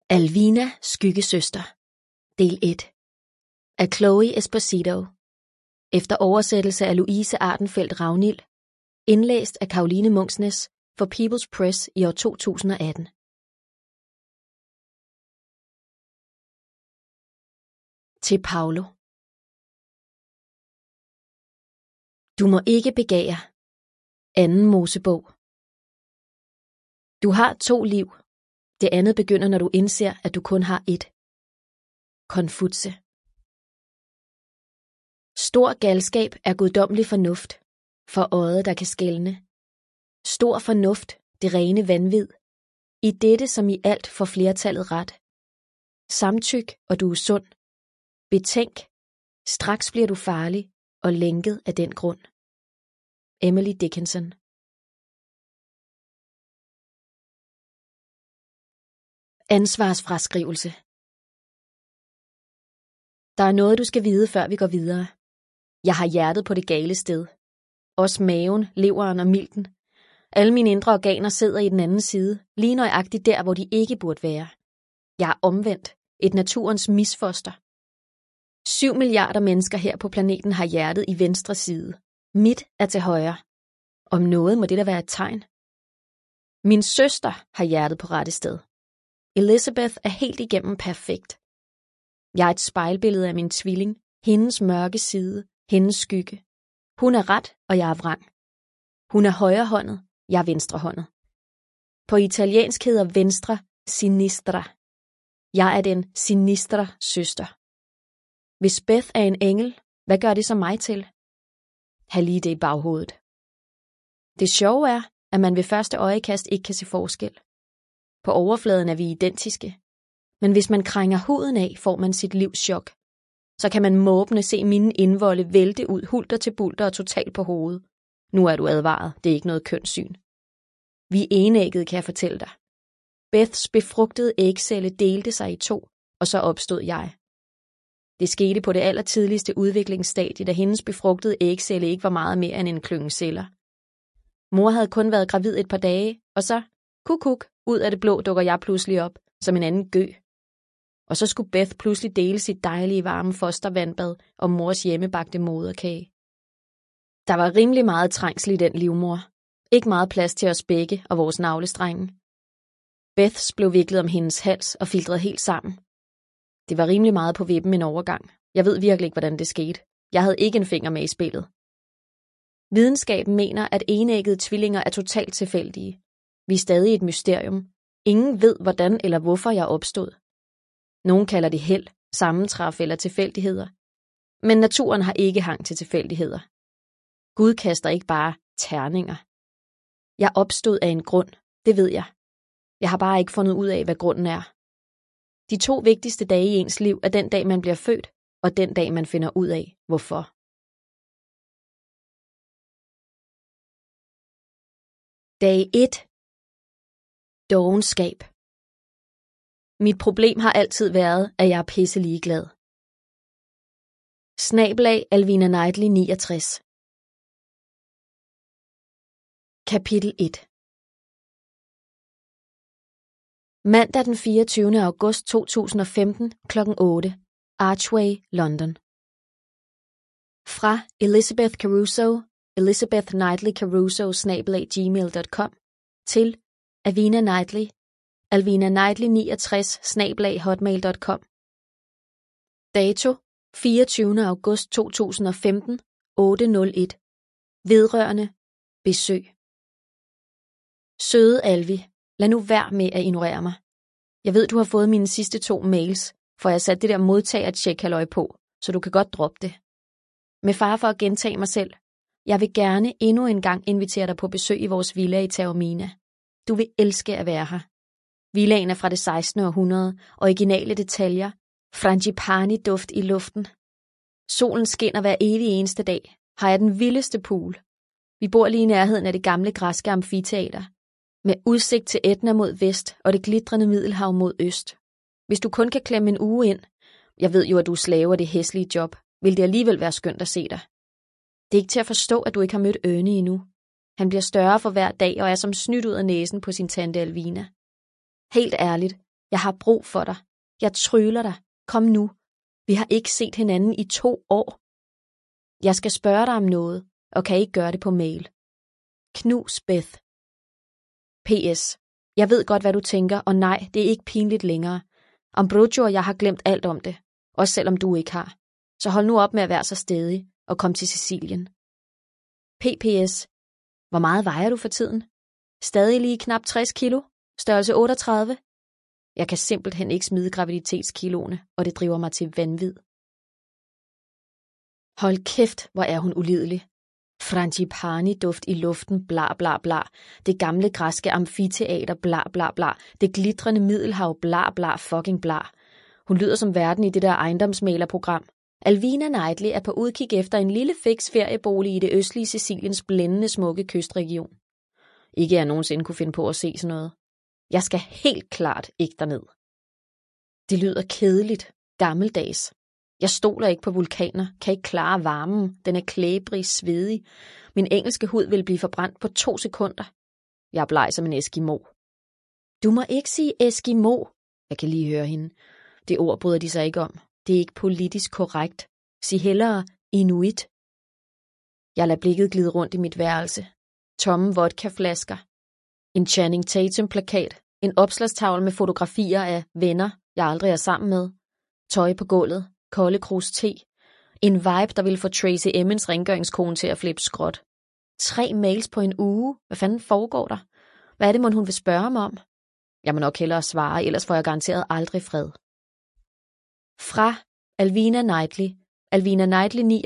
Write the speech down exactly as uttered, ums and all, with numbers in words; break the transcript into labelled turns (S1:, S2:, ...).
S1: Alvina, skyggesøster. Del et. Af Chloe Esposito. Efter oversættelse af Louise Ardenfeldt Ragnhild. Indlæst af Caroline Munksnes for People's Press i år to tusind og atten. Til Paolo. Du må ikke begære. Anden Mosebog. Du har to liv. Det andet begynder, når du indser, at du kun har ét. Konfutse. Stor galskab er guddommelig fornuft, for øjet, der kan skelne. Stor fornuft, det rene vanvid. I dette som i alt får flertallet ret. Samtyk, og du er sund. Betænk, straks bliver du farlig og lænket af den grund. Emily Dickinson. Ansvarsfraskrivelse. Der er noget, du skal vide, før vi går videre. Jeg har hjertet på det gale sted. Også maven, leveren og milten. Alle mine indre organer sidder i den anden side, lige nøjagtigt der, hvor de ikke burde være. Jeg er omvendt, et naturens misfoster. Syv milliarder mennesker her på planeten har hjertet i venstre side. Mit er til højre. Om noget må det da være et tegn. Min søster har hjertet på rette sted. Elizabeth er helt igennem perfekt. Jeg er et spejlbillede af min tvilling, hendes mørke side, hendes skygge. Hun er ret, og jeg er vrang. Hun er højrehåndet, jeg er venstrehåndet. På italiensk hedder venstre sinistra. Jeg er den sinistra søster. Hvis Beth er en engel, hvad gør det så mig til? Ha' lige det i baghovedet. Det sjove er, at man ved første øjekast ikke kan se forskel. På overfladen er vi identiske. Men hvis man krænger huden af, får man sit livs chok. Så kan man måbende se mine indvolde vælte ud hulter til bulter og totalt på hovedet. Nu er du advaret, det er ikke noget kønssyn. Vi er enægget, kan jeg fortælle dig. Beths befrugtede ægcelle delte sig i to, og så opstod jeg. Det skete på det allertidligste udviklingsstadie, da hendes befrugtede ægcelle ikke var meget mere end en klynge celler. Mor havde kun været gravid et par dage, og så, kuk kuk, ud af det blå dukker jeg pludselig op, som en anden gø. Og så skulle Beth pludselig dele sit dejlige varme fostervandbad og mors hjemmebagte moderkage. Der var rimelig meget trængsel i den livmor. Ikke meget plads til os begge og vores navlestrenge. Beths blev viklet om hendes hals og filtreret helt sammen. Det var rimelig meget på vippen en overgang. Jeg ved virkelig ikke, hvordan det skete. Jeg havde ikke en finger med i spillet. Videnskaben mener, at enæggede tvillinger er totalt tilfældige. Vi er stadig et mysterium. Ingen ved, hvordan eller hvorfor jeg opstod. Nogen kalder det held, sammentræf eller tilfældigheder. Men naturen har ikke hang til tilfældigheder. Gud kaster ikke bare terninger. Jeg opstod af en grund, det ved jeg. Jeg har bare ikke fundet ud af, hvad grunden er. De to vigtigste dage i ens liv er den dag, man bliver født, og den dag, man finder ud af, hvorfor. Dag et. Dovenskab. Mit problem har altid været, at jeg er pisse ligeglad. Snabelag Alvina Knightley niogtres. Kapitel et. Mandag den fireogtyvende august to tusind og femten klokken otte. Archway, London. Fra Elizabeth Caruso, Elizabeth Knightley Caruso snabel-a gmail punktum com til Alvina Knightley, Alvina Knightley niogtres snabel-a hotmail punktum com. Dato fireogtyvende august to tusind og femten, otte nul et. Vedrørende besøg. Søde Alvi, lad nu være med at ignorere mig. Jeg ved, du har fået mine sidste to mails, for jeg satte det der modtager-tjek-halløj på, så du kan godt droppe det. Med fare for at gentage mig selv, jeg vil gerne endnu en gang invitere dig på besøg i vores villa i Taormina. Du vil elske at være her. Villaen er fra det sekstende århundrede, originale detaljer, frangipani-duft i luften. Solen skinner hver evig eneste dag, har jeg den vildeste pool. Vi bor lige i nærheden af det gamle græske amfiteater, med udsigt til Etna mod vest og det glitrende Middelhav mod øst. Hvis du kun kan klemme en uge ind, jeg ved jo, at du er slave af det hæslige job, vil det alligevel være skønt at se dig. Det er ikke til at forstå, at du ikke har mødt Ernie endnu. Han bliver større for hver dag og er som snydt ud af næsen på sin tante Alvina. Helt ærligt, Jeg har brug for dig. Jeg tryller dig. Kom nu. Vi har ikke set hinanden i to år. Jeg skal spørge dig om noget, og kan ikke gøre det på mail. Knus Beth. P S. Jeg ved godt, hvad du tænker, og nej, det er ikke pinligt længere. Ambrogio og jeg har glemt alt om det, også selvom du ikke har. Så hold nu op med at være så stædig, og kom til Sicilien. P P S. Hvor meget vejer du for tiden? Stadig lige knap tres kilo? Størrelse otteogtredive? Jeg kan simpelthen ikke smide graviditetskiloene, og det driver mig til vanvid. Hold kæft, hvor er hun ulidelig. Frangipani-duft i luften, bla bla bla. Det gamle græske amfiteater, bla bla bla. Det glitrende middelhav, bla bla fucking bla. Hun lyder som verden i det der ejendomsmælerprogram. Alvina Knightley er på udkig efter en lille fix feriebolig i det østlige Siciliens blændende smukke kystregion. Ikke jeg nogensinde kunne finde på at se sådan noget. Jeg skal helt klart ikke derned. Det lyder kedeligt, gammeldags. Jeg stoler ikke på vulkaner, kan ikke klare varmen, den er klæbrig, svedig. Min engelske hud vil blive forbrændt på to sekunder. Jeg er bleg som en eskimo. Du må ikke sige eskimo. Jeg kan lige høre hende. Det ord bryder de sig ikke om. Det er ikke politisk korrekt. Sig hellere inuit. Jeg lader blikket glide rundt i mit værelse. Tomme vodkaflasker. En Channing Tatum-plakat. En opslagstavle med fotografier af venner, jeg aldrig er sammen med. Tøj på gulvet. Kolde krus te. En vibe, der ville få Tracy Emmons rengøringskone til at flippe skråt. Tre mails på en uge. Hvad fanden foregår der? Hvad er det, mon hun vil spørge mig om? Jeg må nok hellere svare, ellers får jeg garanteret aldrig fred. Fra Alvina Knightley. Alvina Knightley